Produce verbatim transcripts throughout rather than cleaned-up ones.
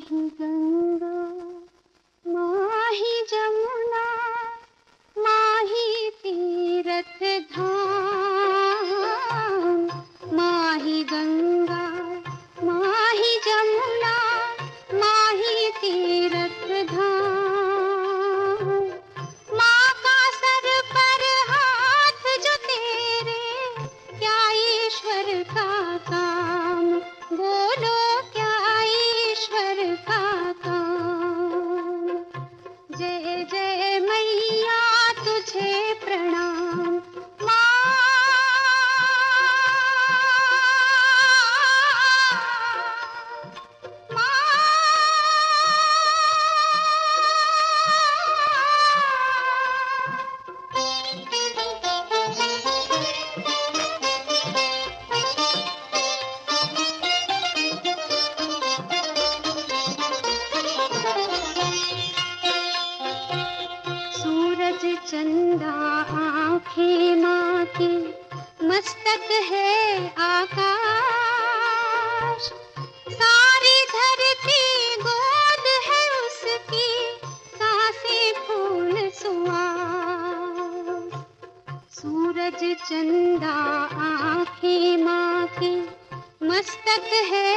माही गंगा माही जमुना माही तीरथ धाम, माही गंगा माही जमुना माही तीरथ धाम। माँ का सर पर हाथ जो तेरे, क्या ईश्वर का काम, बोलो क्या ईश्वर का काम। जय जय मैया तुझे प्रणाम माँ। सूरज चंदा आँखें माँ की, मस्तक है आकाश, सारी धरती गोद है उसकी, सांसें फूल सुआस। सूरज चंदा आँखें माँ की, मस्तक है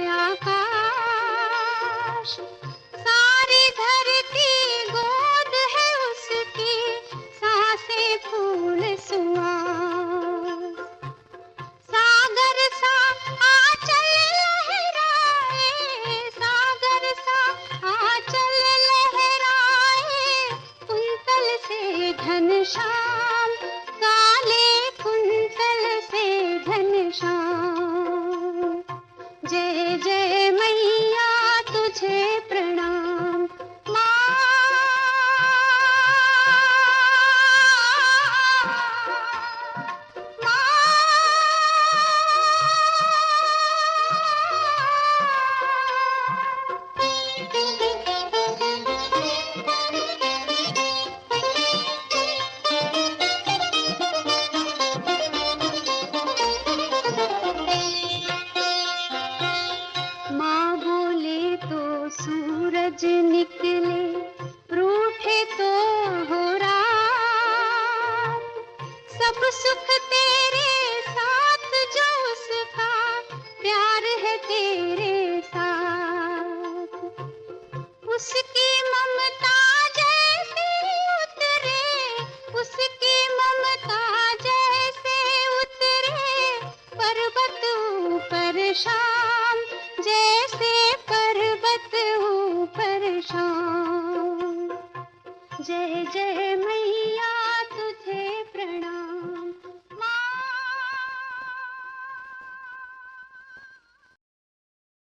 आकाश, सारी धरती गोद है उसकी, सांसें फूल सुआस। सागर सा आंचल लहराए, सागर सा आंचल लहराए, कुंतल से घनश्याम, काले कुंतल से घनश्याम। जय जय मैया तुझे प्रणाम माँ। माँ बोले तो सूरज निकले, रूठे तो हो रात, सब सुख तेरे साथ जो उसका प्यार है तेरे साथ। उसकी ममता जैसे उतरे, उसकी ममता जैसे उतरे, पर्वत ऊपर शाम, जैसे पर्वत ऊपर शाम। जय जय